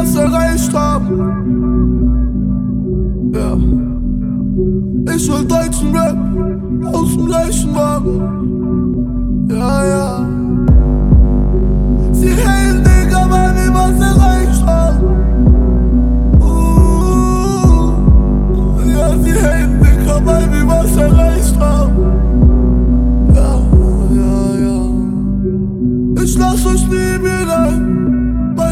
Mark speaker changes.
Speaker 1: was erreicht haben. Ja. Ich will deutschen Rap aus dem Leichenwagen. Ja, ja. Sie hellen